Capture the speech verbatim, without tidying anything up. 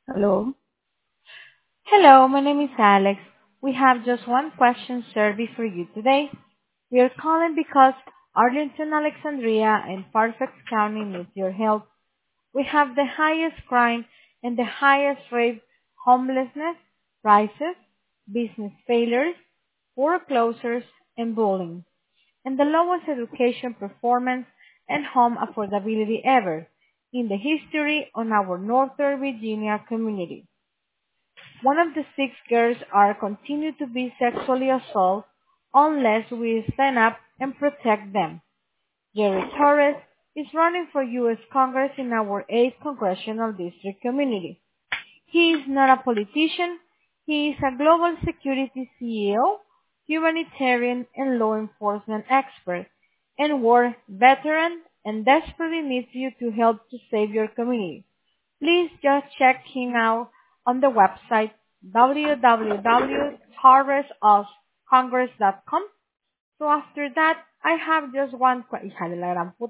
Hello. Hello, my name is Alex. We have just one question survey for you today. We are calling because Arlington, Alexandria, and Fairfax County needs your help. We have the highest crime and the highest rate homelessness, prices, business failures, foreclosures, and bullying, and the lowest education performance and home affordability ever in the history on our Northern Virginia community. One of the six girls are continued to be sexually assaulted unless we stand up and protect them. Jerry Torres is running for U S Congress in our eighth Congressional District community. He is not a politician. He is a global security C E O, humanitarian and law enforcement expert, and war veteran and desperately needs you to help to save your community. Please just check him out on the website w w w dot harvest of congress dot com. So after that, I have just one question. Hija de la gran puta.